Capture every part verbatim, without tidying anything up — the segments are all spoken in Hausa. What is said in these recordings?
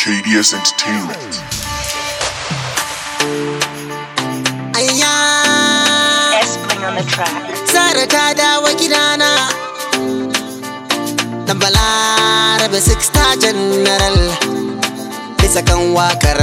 K D S Entertainment. Ayya S-Bling on the track. Zara ta dawo gidana Dan Balarabe six star general bisa kan wakar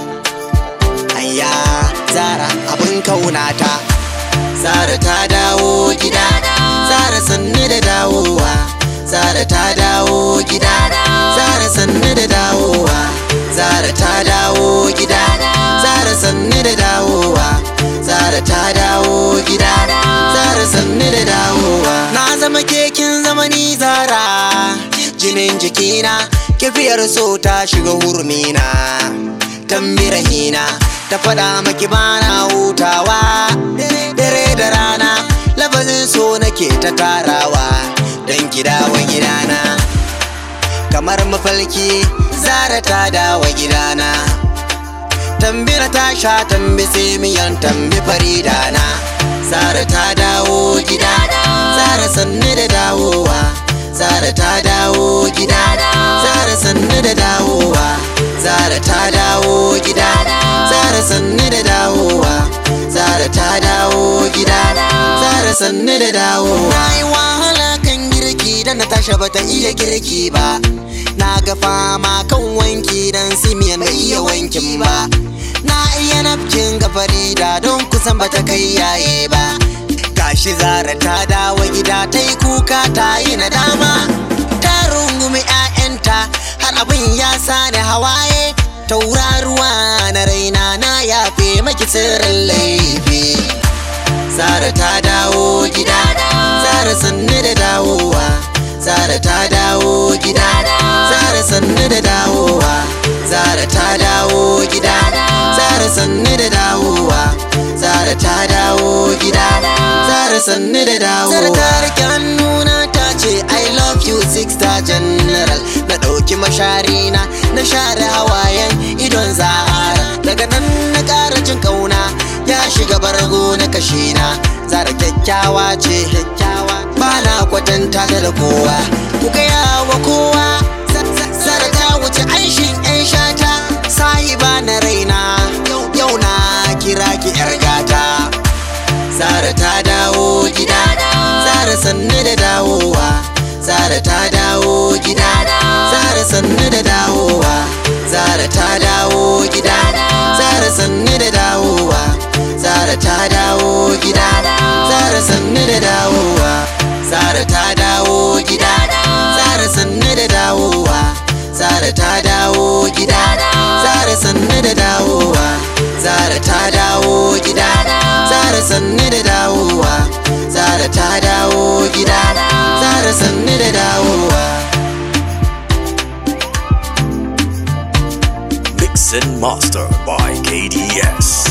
Ayya Zara abin kaunata Zara ta dawo gida Zara sanni da dawowa Zara ta dawo gida Zara sanni da dawowa Zara ta dawo gida Zara sanni da dawowa Zara ta dawo gida Zara sanni da dawowa Na zama kekin zamani Zara jinin jikina kifiyar so ta shiga hurmina tambira hina ta fada maki bana hutawa dare da rana lafazin so nake ta tarawa dan ki dawo gidana kamar mafalki Zara ta dawo gidana tambira ta sha tambi sai miyan tambi faridana Zara ta dawo gida Zara sanni da dawowa Zara ta dawo gida Zara sanni da dawowa Zara ta dawo gida Zara sanni da dawowa Zara ta dawo gida Zara sanni da dawowa Na yi wahala kan girki dan Natasha bata iya girki ba Na ga fama kan wanki dan Simiyan bai iya wankin ba Na iya nafkin ga Farida don kusan bata kai yaye ba Gashi Zara ta dawo gida ta yi kuka ta yi nadama Ta rungumi 'ya'yanta har abin ya sani hawaye Tauraruwa na raina na yafe maki sirrin laifi Zara ta dawo gida Zara sanni da dawowa Zara ta dawo gida Zara sanni da dawowa Zara ta dawo gida Zara sanni da dawowa Zara ta dawo gida Zara sanni da dawowa Zara ta rike hannuna ta ce I love you six star general Na ɗauki masharina na share hawayen idon Zara Daga nan na ƙara jin ƙauna ya shiga bargo na kashina Zara kyakkyawa ce ba na kwatanta da kowa ku gaya wa kowa Zara ta wuce aishin 'yan shata sahiba na raina yau na kira ki 'yar gata Zara ta dawo gida Zara sanni da dawowa Zara ta dawo gida Zara sanni da dawowa Zara ta dawo gida Zara sanni da dawowa Zara ta dawo gida Zara sanni da dawowa Zara ta dawo gida Zara sanni da dawowa Zara ta dawo gida Zara sanni da dawowa Zara ta dawo gida Zara sanni da dawowa Zara ta dawo gida Zara sanni da dawowa Mix and Master by K D S.